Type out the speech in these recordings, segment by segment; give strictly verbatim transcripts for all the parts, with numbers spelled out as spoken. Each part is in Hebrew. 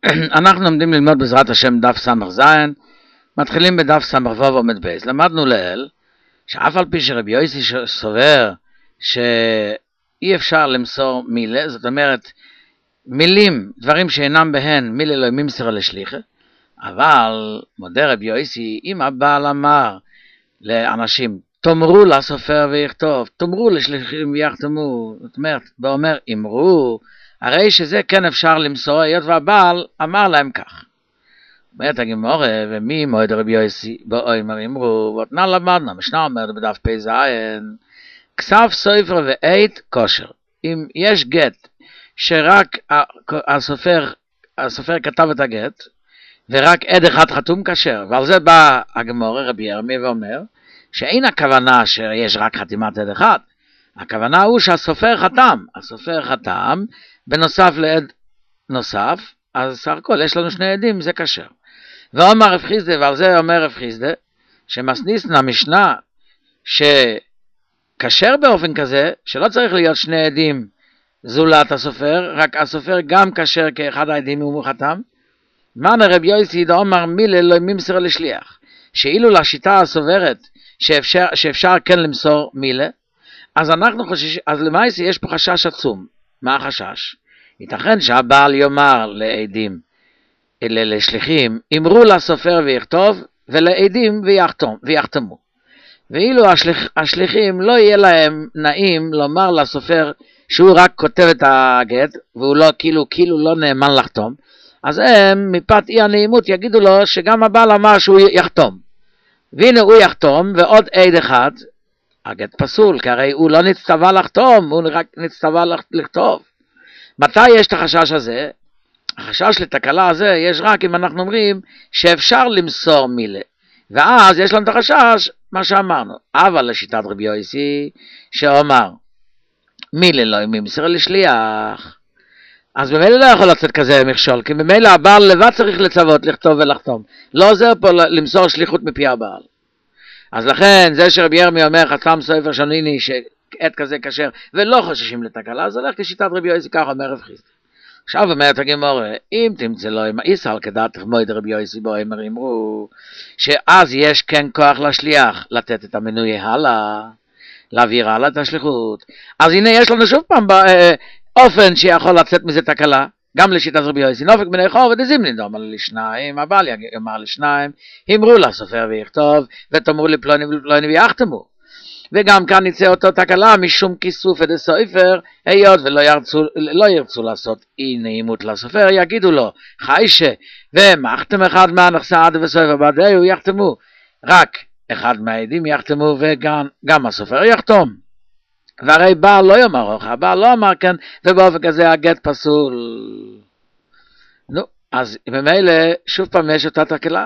אנחנו לומדים ללמוד בעזרת השם דף סמך זין, מתחילים בדף סמך וו עומד בייס. למדנו לאל, שאף על פי שרבי יוסי סובר שאי אפשר למסור מילה, זאת אומרת, מילים, דברים שאינם בהן, מילה לא ימסר לשליחה, אבל מודה רבי יוסי, אם הבעל אמר לאנשים, תאמרו לסופר ויכתוב, תאמרו לשליחים ויחתמו, זאת אומרת, ואומר, אמרו, הרי שזה כן אפשר למסור, היות והבעל אמר להם כך. אומרת הגמרא, ומי מועד רבי יוסי, באומר אמרו, ואותנה למדנה, משנה אומרת בדף פי זין, כסף סופר ועית כושר. אם יש גט, שרק הסופר, הסופר כתב את הגט, ורק עד אחד חתום כשר, ועל זה בא הגמרא רבי ירמי ואומר, שאין הכוונה שיש רק חתימת עד אחד, הכוונה הוא שהסופר חתם, הסופר חתם, בנוסף לעד נוסף, אז סך הכל יש לנו שני עדים, זה כשר. ואומר רב חיסדא, ועל זה אומר רב חיסדא, שמסניסנה משנה, שכשר באופן כזה, שלא צריך להיות שני עדים זולת הסופר, רק הסופר גם כשר כאחד העדים אם הוא חתם. מאן רבי יוסי דאמר מילה לא ימסר לשליח, שאילו לשיטה הסוברת, שאפשר, שאפשר כן למסור מילה, אז אנחנו חוששים, אז למעשה יש פה חשש עצום. מה החשש? ייתכן שהבעל יאמר לעדים, אלה לשליחים, אמרו לסופר ויכתוב, ולעדים ויחתום, ויחתמו. ואילו השליח, השליחים לא יהיה להם נעים לומר לסופר שהוא רק כותב את הגט, והוא לא, כאילו, כאילו לא נאמן לחתום, אז הם מפאת אי הנעימות יגידו לו שגם הבעל אמר שהוא יחתום. והנה הוא יחתום, ועוד עד אחד, הגט פסול, כי הרי הוא לא נצטווה לחתום, הוא רק נצטווה לכתוב. מתי יש את החשש הזה? החשש לתקלה הזה יש רק אם אנחנו אומרים שאפשר למסור מילה. ואז יש לנו את החשש, מה שאמרנו. אבל לשיטת רבי יוסי, שאומר, מילה לא ימסר לשליח. אז במילא לא יכול לצאת כזה מכשול, כי במילא הבעל לבד צריך לצוות, לכתוב ולחתום. לא עוזר פה למסור שליחות מפי הבעל. אז לכן, זה שרבי ירמי אומר, חתם סופר שניני, שעת כזה כשר, ולא חוששים לתקלה, אז הולך כשיטת רבי יוסי, כך אומר רב חיסדא. עכשיו אומרת הגמרא, אם תמצא לו עם האיסל כדעת מועד רבי יוסי בו, הם אמרו, שאז יש כן כוח לשליח, לתת את המנוי הלאה, להעביר הלאה את השליחות. אז הנה יש לנו שוב פעם באופן שיכול לצאת מזה תקלה, גם לשיטת רבי יוסי, נופק בני חור ודזימנין, דאמר לשניים, הבעל יאמר לשניים, אמרו לסופר ויכתוב, ותאמרו לפלוני ולפלוני ויחתמו. וגם כאן יצא אותו תקלה, משום כיסוף עד הסופר, היות ולא ירצו, לא ירצו לעשות אי נעימות לסופר, יגידו לו, חיישה, ומחתם אחד מהנכסה עד וסופר בעדיהו, יחתמו. רק אחד מהעדים יחתמו, וגם גם הסופר יחתום. והרי בעל לא יאמר אוכל, הבעל לא אמר כן, ובאופן כזה הגט פסול. נו, אז במילא שוב פעם יש אותה תקלה.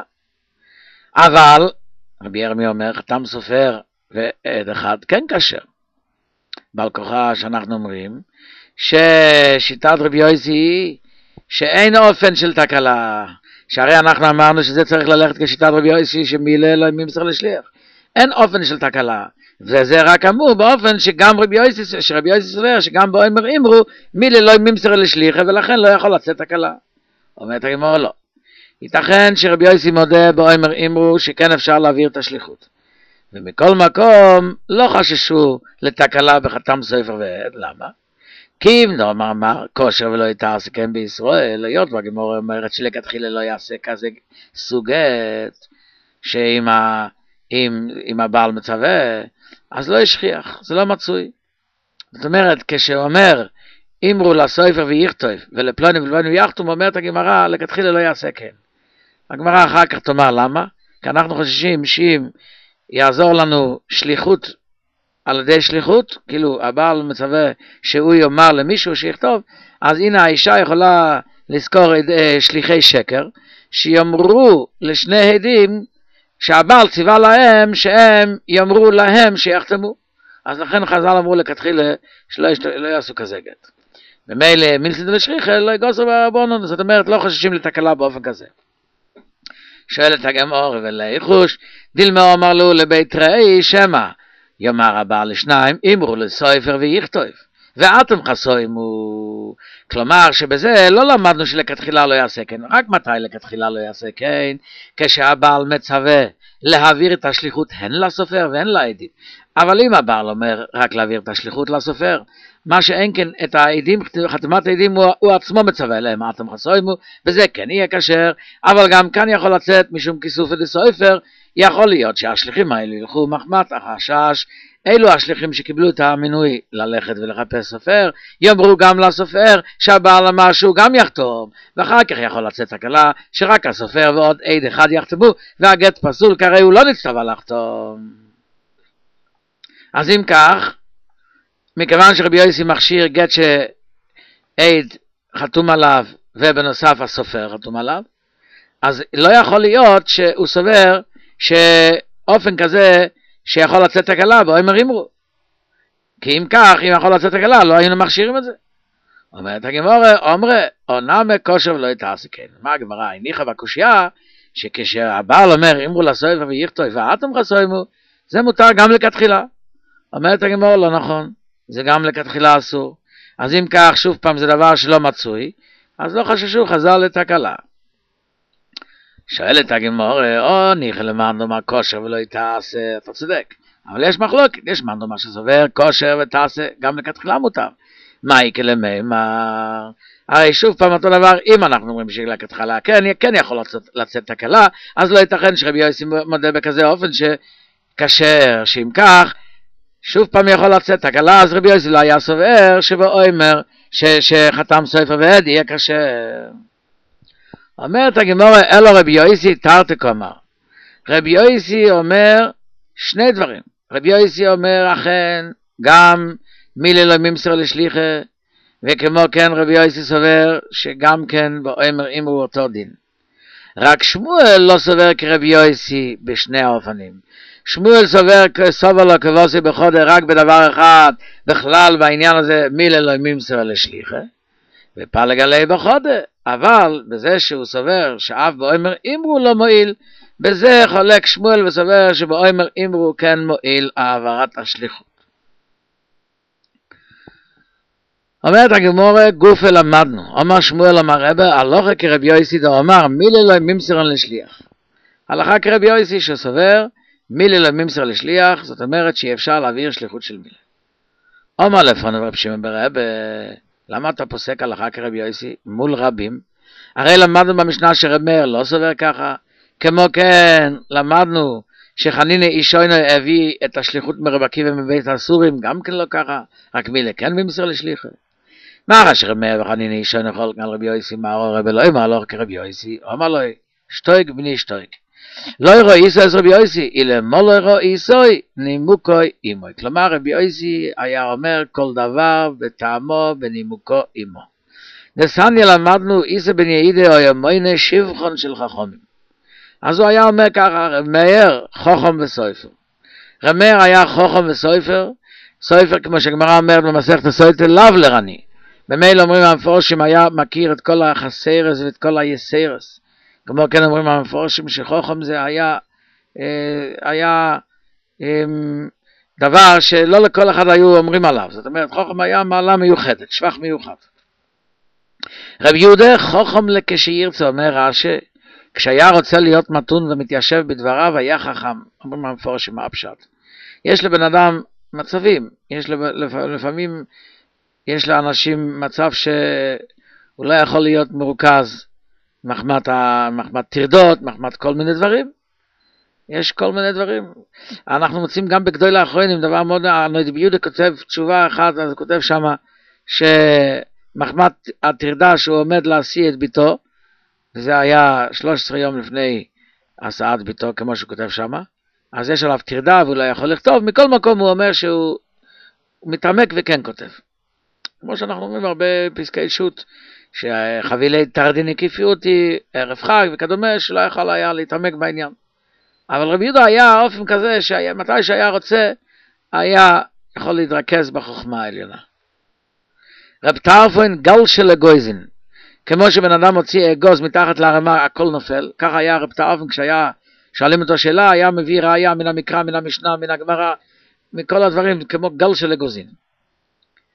אבל, רבי ירמי אומר, חתם סופר ועד אחד כן כשר. בעל כוחה שאנחנו אומרים, ששיטת רבי יוסי, שאין אופן של תקלה, שהרי אנחנו אמרנו שזה צריך ללכת כשיטת רבי יוסי, שמילה לא ימסר לשליח. אין אופן של תקלה. וזה רק אמור באופן שגם רבי יוסי, שרבי יוסי סובר, שגם באומר אמרו, מילה לא ימסר לשליחה, ולכן לא יכול לצאת תקלה. אומרת הגמרא לא. ייתכן שרבי יוסי מודה באומר אמרו, שכן אפשר להעביר את השליחות. ומכל מקום לא חששו לתקלה בחתם סופר ועד. למה? כי אם לא אמר כושר ולא יתעשה כן בישראל, היות והגמרא אומרת שלכתחילה לא יעשה כזה סוגת, שאם ה... אם, אם הבעל מצווה, אז לא ישכיח, זה לא מצוי. זאת אומרת, כשהוא אומר, אמרו לסופר ויכתוב, ולפלוני ולפלוני ויחתום, אומרת הגמרא, לכתחילה לא יעשה כן. הגמרא אחר כך תאמר למה? כי אנחנו חוששים שאם יעזור לנו שליחות על ידי שליחות, כאילו הבעל מצווה שהוא יאמר למישהו שיכתוב, אז הנה האישה יכולה לזכור שליחי שקר, שיאמרו לשני עדים, שהבעל ציווה להם שהם יאמרו להם שיחתמו. אז לכן חז"ל אמרו לכתחילה שלא יש, לא יעשו כזה גט. במילא מילסין דשכיחי לא יגוסר בעוונן, זאת אומרת לא חוששים לתקלה באופן כזה. שואלת הגמרא ולייחוש, דילמה אמר לו לבית ראי שמא, יאמר הבעל לשניים, אמרו לסופר ויכתוב, ואתם חסוימו. כלומר שבזה לא למדנו שלכתחילה לא יעשה כן, רק מתי לכתחילה לא יעשה כן? כשהבעל מצווה להעביר את השליחות הן לסופר והן לעדים. אבל אם הבעל אומר רק להעביר את השליחות לסופר, מה שאין כן את העדים, חתימת העדים הוא, הוא עצמו מצווה להם, אתם חסוימו, וזה כן יהיה כשר, אבל גם כאן יכול לצאת משום כיסוף דסופר, יכול להיות שהשליחים האלה ילכו מחמת החשש, אלו השליחים שקיבלו את המינוי ללכת ולחפש סופר, יאמרו גם לסופר שהבעל אמר שהוא גם יחתום, ואחר כך יכול לצאת תקלה שרק הסופר ועוד עד אחד יחתמו, והגט פסול, כרי הוא לא נצטווה לחתום. אז אם כך, מכיוון שרבי יוסי מכשיר גט שעד חתום עליו ובנוסף הסופר חתום עליו, אז לא יכול להיות שהוא סובר שאופן כזה שיכול לצאת תקלה בו הם אמרו. כי אם כך, אם יכול לצאת תקלה, לא היינו מכשירים את זה. אומרת הגמרא, אומרה, עונה כושר ולא יתעשה כן. מה הגמרא? הניחה בקושיה, שכשהבעל אומר, אמרו לסופר ויכתוב ואתם חסוימו, זה מותר גם לכתחילה. אומרת הגמרא, לא נכון. זה גם לכתחילה אסור. אז אם כך, שוב פעם, זה דבר שלא מצוי, אז לא חששו, חזר לתקלה. שואלת הגמרא, או ניחא למדנו מה כושר ולא יתעשה, אתה צודק. אבל יש מחלוקת, יש מדנו מה שסובר, כושר ותעשה, גם לכתחילה מותר. מה יקרה למימר? הרי שוב פעם אותו דבר, אם אנחנו אומרים שלכתחילה, כן, כן יכול לצאת, לצאת תקלה, אז לא ייתכן שרבי יוסי מודה בכזה אופן שכשר, שאם כך, שוב פעם יכול לצאת תקלה, אז רבי יוסי לא היה סובר שבאומר שחתם סופר ועד יהיה כשר. אומרת הגמרא, אלו רבי יוסי תרתי קומר. רבי יוסי אומר שני דברים. רבי יוסי אומר אכן גם מילי לא ממסר לשליחה, וכמו כן רבי יוסי סובר שגם כן באומר אמרו אותו דין. רק שמואל לא סובר כרבי יוסי בשני האופנים. שמואל סובר סובר לו כבוסי בחודה רק בדבר אחד, בכלל בעניין הזה מילי לא ממסר לשליחה, ופלג עלי בחודה. אבל בזה שהוא סובר שאף באומר אמרו לא מועיל, בזה חולק שמואל וסובר שבאומר אמרו כן מועיל העברת השליחות. אומרת הגמרא, גופה למדנו, אומר שמואל אמר רבה, הלכה כרבי יוסי דאמר מילי לא ממסר לשליח. הלכה כרבי יוסי שסובר מילי לא ממסר לשליח, זאת אומרת שאי אפשר להעביר שליחות של מילי. אומר לפניו רב שמעון בר רבה, למה אתה פוסק הלכה כרבי יוסי מול רבים? הרי למדנו במשנה שרב מאיר לא סובר ככה. כמו כן למדנו שחנינה אישוינו הביא את השליחות מרב עקיבא מבית הסורים, גם כן לא ככה, רק מילי כן ממסר לשליחה. מה רש רב מאיר וחנינה אישוינו חולק על רבי יוסי, מה רבי לא אמר לו כרבי יוסי? אמר לו שטויק בני שטויק, לא ירוא איסו אז רבי יוסי, אלא מה לא ירוא איסוי נימוקוי אימוי. כלומר רבי יוסי היה אומר כל דבר בטעמו בנימוקו אימו. נסניה למדנו איסו בן יעידה או ימוינה שבחון של חכמים. אז הוא היה אומר ככה, רב מאיר חוכם וסופר. רב מאיר היה חוכם וסופר, סופר כמו שגמרא אומרת במסכת הסוטה לאו לרני. במילא אומרים המפורשים היה מכיר את כל החסרס ואת כל היסרס. כמו כן אומרים המפורשים שחוכם זה היה, היה דבר שלא לכל אחד היו אומרים עליו. זאת אומרת חוכם היה מעלה מיוחדת, שבח מיוחד. רב יהודה חוכם לכשירצה, אומר רש"י, כשהיה רוצה להיות מתון ומתיישב בדבריו היה חכם. אומרים המפורשים מה הפשט. יש לבן אדם מצבים, יש לפעמים יש לאנשים מצב שהוא לא יכול להיות מרוכז מחמת, מחמת תרדות, מחמת כל מיני דברים. יש כל מיני דברים. אנחנו מוצאים גם בגדול האחרונים דבר מאוד, הנויד ביהודה כותב תשובה אחת, אז הוא כותב שמה שמחמת התרדה שהוא עומד להשיא את ביתו, וזה היה שלושה עשר יום לפני הסעת ביתו כמו שהוא כותב שמה, אז יש עליו תרדה והוא לא יכול לכתוב. מכל מקום הוא אומר שהוא מתעמק וכן כותב. כמו שאנחנו אומרים הרבה פסקי שו"ת, שחבילי תרדין הקיפו אותי ערב חג וכדומה, שלא יכול היה להתעמק בעניין. אבל רבי יהודה היה אופן כזה שמתי שהיה רוצה היה יכול להתרכז בחוכמה העליונה. רב טרפון גל של אגוזין, כמו שבן אדם מוציא אגוז מתחת להרמה הכל נופל, ככה היה רב טרפון כשהיה שואלים אותו שאלה, היה מביא ראיה מן המקרא, מן המשנה, מן הגמרא, מכל הדברים, כמו גל של אגוזין.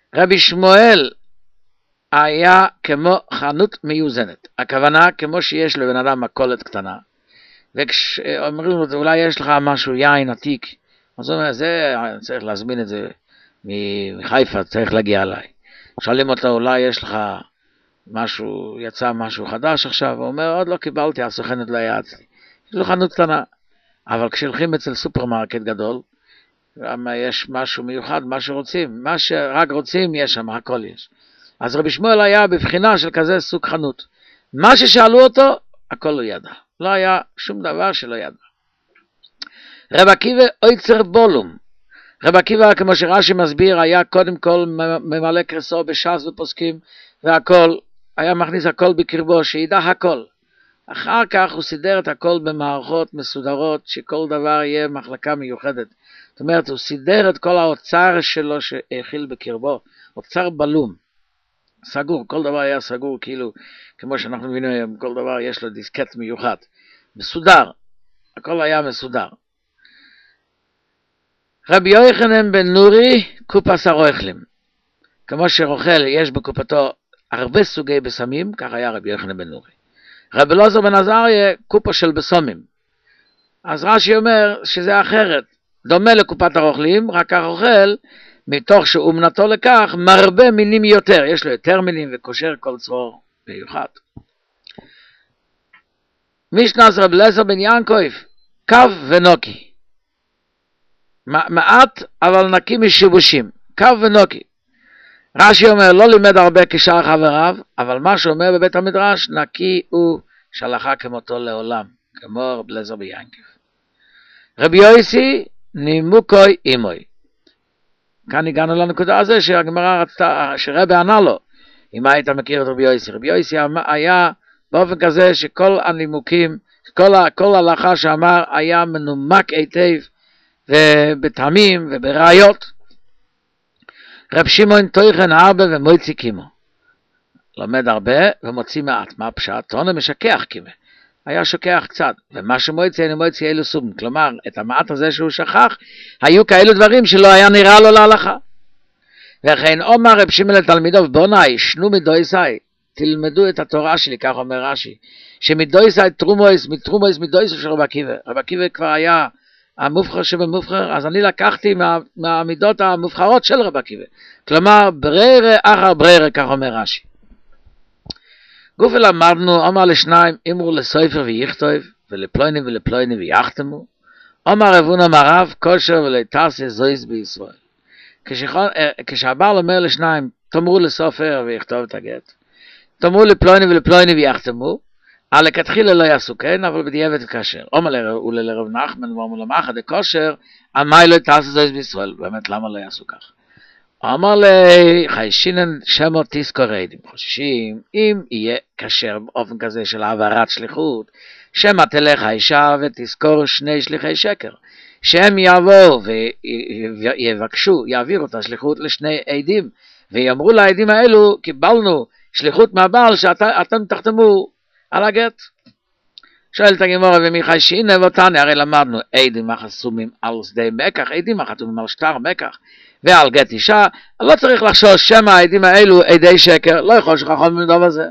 רבי שמואל היה כמו חנות מיוזנת, הכוונה כמו שיש לבן אדם מכולת קטנה, וכשאומרים לו אולי יש לך משהו יין עתיק, אז הוא אומר זה צריך להזמין את זה מחיפה, צריך להגיע אליי. שואלים אותו אולי יש לך משהו, יצא משהו חדש עכשיו, הוא אומר עוד לא קיבלתי, הסוכנת לא היה אצלי, יש לו חנות קטנה. אבל כשהולכים אצל סופרמרקט גדול, יש משהו מיוחד, מה שרוצים, מה שרק רוצים יש שם, הכל יש. אז רבי שמואל היה בבחינה של כזה סוג חנות. מה ששאלו אותו, הכל לא ידע. לא היה שום דבר שלא ידע. רב עקיבא אויצר בולום. רב עקיבא, כמו שרש"י מסביר, היה קודם כל ממלא קרסו בש"ס ופוסקים, והכל, היה מכניס הכל בקרבו, שידע הכל. אחר כך הוא סידר את הכל במערכות מסודרות, שכל דבר יהיה מחלקה מיוחדת. זאת אומרת, הוא סידר את כל האוצר שלו שהכיל בקרבו, אוצר בלום, סגור, כל דבר היה סגור, כאילו, כמו שאנחנו מבינים היום, כל דבר יש לו דיסקט מיוחד, מסודר, הכל היה מסודר. רבי יוחנן בן נורי, קופס הרוכלים, כמו שרוכל יש בקופתו הרבה סוגי בסמים, כך היה רבי יוחנן בן נורי. רבי אלעזר בן עזריה, קופה של בסומים. אז רש"י אומר שזה אחרת, דומה לקופת הרוכלים, רק הרוכל, מתוך שאומנתו לכך, מרבה מינים יותר, יש לו יותר מינים וקושר כל צרור מיוחד. משנת רבי אלעזר בן ינקויף, קו ונוקי. מעט אבל נקי משיבושים, קו ונוקי. רש"י אומר, לא לימד הרבה כשאר חבריו, אבל מה שאומר בבית המדרש, נקי הוא שלחה כמותו לעולם, כמו רבי אלעזר בן ינקויף. רבי יוסי, נימוקוי אימוי. כאן הגענו לנקודה הזה שהגמרא רצתה, שרבי ענה לו, אם היית מכיר את רבי יוסי. רבי יוסי היה באופן כזה שכל הנימוקים, כל, כל הלכה שאמר היה מנומק היטב, ובטעמים ובראיות. רב שמעון טויכן הרבה ומוציא קימו. לומד הרבה ומוציא מעט. מה פשט? תונה משכח קימה. היה שוכח קצת, ומה שמוציא אינו מוציא אלו סוג, כלומר, את המעט הזה שהוא שכח, היו כאלו דברים שלא היה נראה לו להלכה. וכן אומר רב שמעון לתלמידו, בוני, שנו מדויסאי, תלמדו את התורה שלי, כך אומר רש"י, שמדויסאי תרומויס, מתרומויס מדויסו של רב עקיבא. רב עקיבא כבר היה המובחר שבמובחר, אז אני לקחתי מה, מהמידות המובחרות של רב עקיבא. כלומר, בררה אחר בררה, כך אומר רש"י. גוף למדנו, אומר לשניים, אמרו לסופר ויכתוב, ולפלוינים ולפלוינים ויחתמו. אומר רבון המערב, כושר ולתעשי זויס בישראל. כשהבעל אומר לשניים, תאמרו לסופר ויכתוב את הגט, תאמרו לפלוינים ולפלוינים ויחתמו, על לכתחילה לא יעשו כן, אבל בדיעבד וכשר. אומר לרב נחמן, ואומר למחד הכושר, עמי לא תעשי זויס בישראל. באמת, למה לא יעשו כך? אמר לי, חיישינן שמו תזכור עדים, חוששים, אם יהיה כשר באופן כזה של העברת שליחות, שמה תלך האישה ותזכור שני שליחי שקר, שהם יבואו ויבקשו, יעבירו את השליחות לשני עדים, ויאמרו לעדים האלו, קיבלנו שליחות מהבעל שאתם תחתמו על הגט. שואלת הגמרא, ומי חיישינן ואותני, הרי למדנו עדים החסומים על שדה מקח, עדים החתומים על שטר מקח, ועל גט אישה, לא צריך לחשוש שמה העדים האלו עדי שקר, לא יכול שכחון במדוב הזה.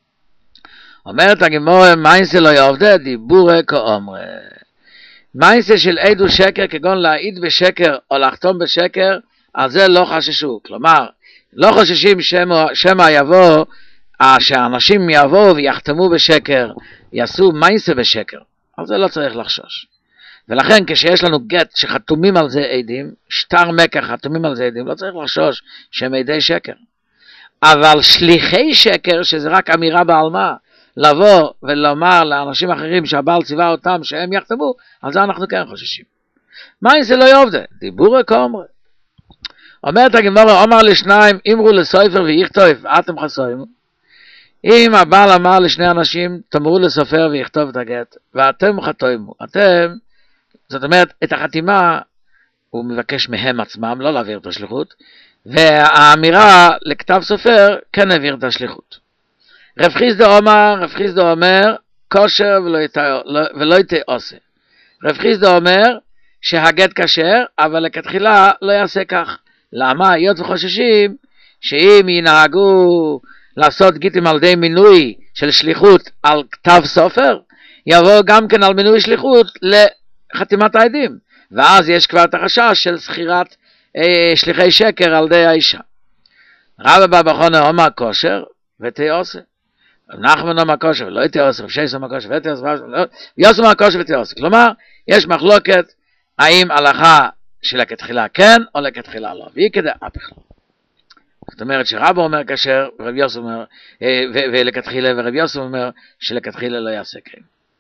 אומרת הגמרא, מיינסה לא יעובדה, דיבורי כאומרי. מיינסה של עדו שקר, כגון להעיד בשקר או לחתום בשקר, על זה לא חששו. כלומר, לא חוששים שמה, שמה יבוא, שהאנשים יבואו ויחתמו בשקר, יעשו מיינסה בשקר. על זה לא צריך לחשוש. ולכן כשיש לנו גט שחתומים על זה עדים, שטר מקח חתומים על זה עדים, לא צריך לחשוש שהם עדי שקר. אבל שליחי שקר, שזה רק אמירה בעלמה, לבוא ולומר לאנשים אחרים שהבעל ציווה אותם שהם יחתמו, על זה אנחנו כן חוששים. מה אם זה לא יעובדה? דיבורי כאומרי. אומרת הגמרא, אומר לשניים, אמרו לסופר ויכתוב, אתם חסוימו. אם הבעל אמר לשני אנשים, תאמרו לסופר ויכתוב את הגט, ואתם חתוימו, אתם, זאת אומרת, את החתימה הוא מבקש מהם עצמם, לא להעביר את השליחות, והאמירה לכתב סופר כן העביר את השליחות. רב חיסדא אומר, רב חיסדא אומר, כושר ולא יתעשה. רב חיסדא אומר שהגט כשר, אבל לכתחילה לא יעשה כך. למה? היות וחוששים שאם ינהגו לעשות גיטים על ידי מינוי של שליחות על כתב סופר, יבוא גם כן על מינוי שליחות לחתימת העדים, ואז יש כבר את החשש של שכירת אה, שליחי שקר על ידי האישה. רב בא בחונה אומר כושר ותיעושה, נחמן אומר כושר ולא תיעושה, ושייס אומר כושר ותיעושה, ויוס אומר כושר ותיעושה. כלומר, יש מחלוקת האם הלכה שלכתחילה כן או לכתחילה לא, והיא כדי הפך. זאת אומרת שרב אומר כשר ורב יוסף אומר ולכתחילה, ורב יוסף אומר שלכתחילה לא יעשה כן.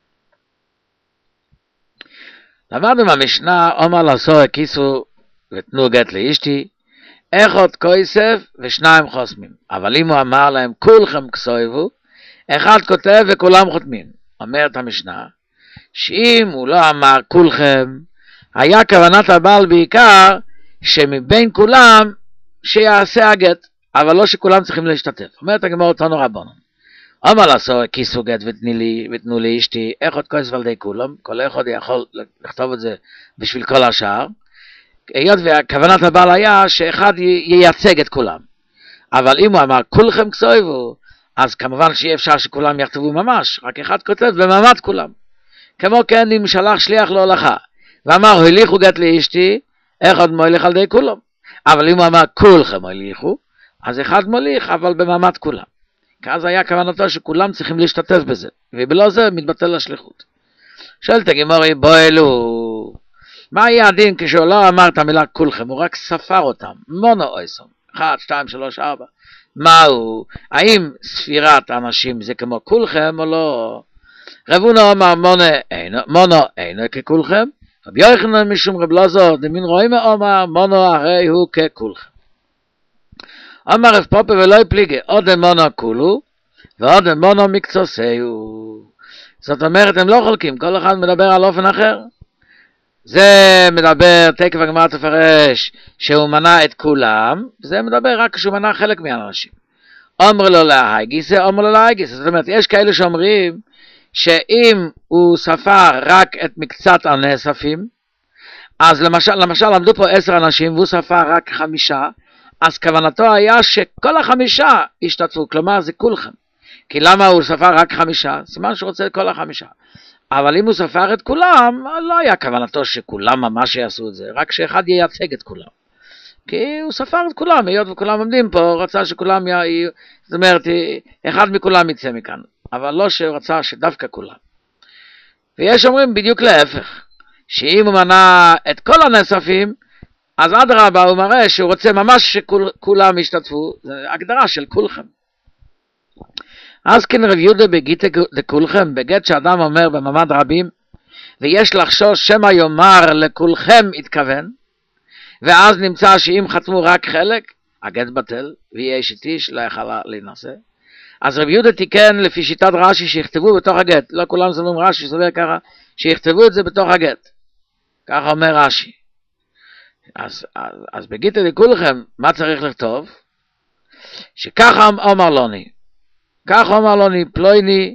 למדנו מהמשנה, אומר לעשור כיסו ותנו גט לאשתי, אחד כסף ושניים חוסמים. אבל אם הוא אמר להם כולכם כסויבו, אחד כותב וכולם חותמים. אומרת המשנה, שאם הוא לא אמר כולכם, היה כוונת הבעל בעיקר שמבין כולם שיעשה הגט, אבל לא שכולם צריכים להשתתף. אומרת הגמרא תנו רבנן, אמר לעשור כיסו גט ותנו לאשתי, אחד כסף על די כולם, כל אחד יכול לכתוב את זה בשביל כל השאר, היות וכוונת הבעל היה שאחד ייצג את כולם. אבל אם הוא אמר כולכם כסויבו, אז כמובן שאי אפשר שכולם יכתבו ממש, רק אחד כותב במעמד כולם. כמו כן אם שלח שליח להולכה, ואמר הוליכו גט לאשתי, אחד מוליך על די כולם. אבל אם הוא אמר כולכם הוליכו, אז אחד מוליך אבל במעמד כולם. כי אז היה כוונתו שכולם צריכים להשתתף בזה, ובלא זה מתבטל השליחות. שואלת הגמרא, בוא אלו, מה יהיה הדין כשהוא לא אמר את המילה כולכם, הוא רק ספר אותם, מונו אויסום, אחת, שתיים, שלוש, ארבע, מהו, האם ספירת האנשים זה כמו כולכם או לא? רב הונא אמר מונו אינו, מונו אינו ככולכם, רבי יוחנן משום רב אלעזר דמין רואים אמר מונו הרי הוא ככולכם. אמר רב פופה ולא יפליגי, עוד מונו כולו, ועוד מונו מקצוסיו. זאת אומרת, הם לא חולקים, כל אחד מדבר על אופן אחר. זה מדבר, תקף הגמרא תפרש, שהוא מנה את כולם, זה מדבר רק כשהוא מנה חלק מהאנשים. אומר לו להייגיסה, אומר לו להייגיסה. זאת אומרת, יש כאלה שאומרים, שאם הוא ספר רק את מקצת הנאספים, אז למשל, למשל עמדו פה עשר אנשים, והוא ספר רק חמישה, אז כוונתו היה שכל החמישה ישתתפו, כלומר זה כולכם. כי למה הוא ספר רק חמישה? סימן שהוא רוצה את כל החמישה. אבל אם הוא ספר את כולם, לא היה כוונתו שכולם ממש יעשו את זה, רק שאחד ייצג את כולם. כי הוא ספר את כולם, היות וכולם עומדים פה, רצה שכולם יהיו, זאת אומרת, אחד מכולם יצא מכאן, אבל לא שרצה שדווקא כולם. ויש אומרים בדיוק להפך, שאם הוא מנה את כל הנאספים, אז אדרבה הוא מראה שהוא רוצה ממש שכולם ישתתפו, זה הגדרה של כולכם. אז כן רב יהודה בגיטה לכולכם, בגט שאדם אומר במעמד רבים, ויש לחשוש שמא יאמר לכולכם התכוון, ואז נמצא שאם חתמו רק חלק, הגט בטל, ויש איתי שלא יכל להינשא. אז רב יהודה תיקן לפי שיטת רש"י שיכתבו בתוך הגט, לא כולם סוברים רש"י, סובר ככה, שיכתבו את זה בתוך הגט. ככה אומר רש"י. אז, אז, אז בגיטה לכולכם, מה צריך לכתוב? שככה אומר לוני, כך אומר לוני פלויני,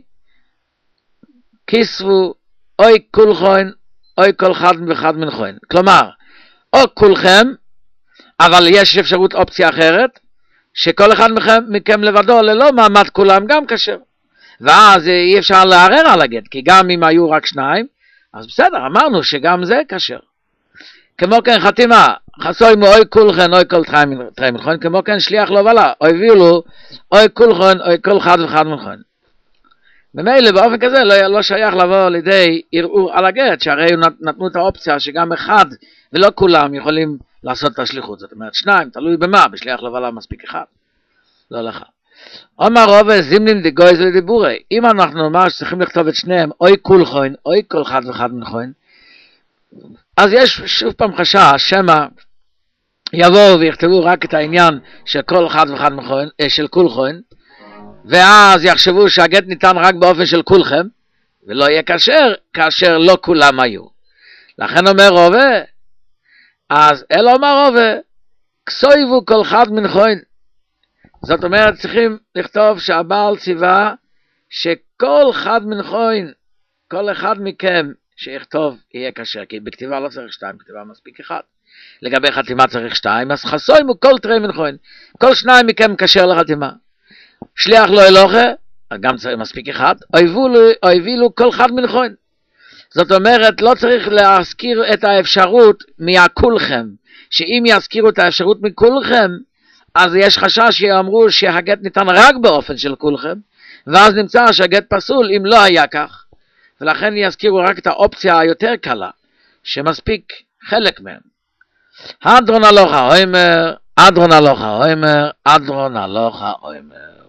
כיסבו, אוי כולכם, אוי כל אחד ואחד מנחם. כלומר, או כולכם, אבל יש אפשרות אופציה אחרת, שכל אחד מכם, מכם לבדו ללא מעמד כולם גם כשר. ואז אי אפשר לערער על הגט, כי גם אם היו רק שניים, אז בסדר, אמרנו שגם זה כשר. כמו כן חתימה, חסוי מאוי כולכן, אוי כל תרי מלכון, כמו כן שליח לא בלה, אוי ויולו, אוי כולכן, אוי כל אחד ואחד מלכון. במילא באופן כזה לא, לא שייך לבוא לידי ערעור על הגט, שהרי נתנו את האופציה שגם אחד ולא כולם יכולים לעשות את השליחות. זאת אומרת, שניים, תלוי במה, בשליח לא בלה מספיק אחד. לא לך. אומר רובה זימנין דגויז לדיבורי, אם אנחנו נאמר שצריכים לכתוב את שניהם, אוי כולכן, אוי כל אחד ואחד מלכון, אז יש שוב פעם חשש, שמא יבואו ויכתבו רק את העניין של כל אחד ואחד מכון, של כולכם, ואז יחשבו שהגט ניתן רק באופן של כולכם, ולא יהיה כשר, כאשר לא כולם היו. לכן אומר רובה, אז אלא אומר רובה, כסויבו כל אחד מנחם. זאת אומרת, צריכים לכתוב שהבעל ציווה, שכל אחד מנחם, כל אחד מכם, שיכתוב יהיה כשר, כי בכתיבה לא צריך שתיים, בכתיבה מספיק אחד. לגבי חתימה צריך שתיים, אז חסוים הוא כל תרי מנחוין, כל שניים מכם קשר לחתימה. שליח לא אלוכה, גם צריך מספיק אחד, אויבילו כל אחד מנחוין. זאת אומרת, לא צריך להזכיר את האפשרות מהכולכם, שאם יזכירו את האפשרות מכולכם, אז יש חשש שיאמרו שהגט ניתן רק באופן של כולכם, ואז נמצא שהגט פסול אם לא היה כך, ולכן יזכירו רק את האופציה היותר קלה, שמספיק חלק מהם. אדרון הלוכה, אומר, אדרון הלוכה, אומר, אדרון הלוכה, אומר.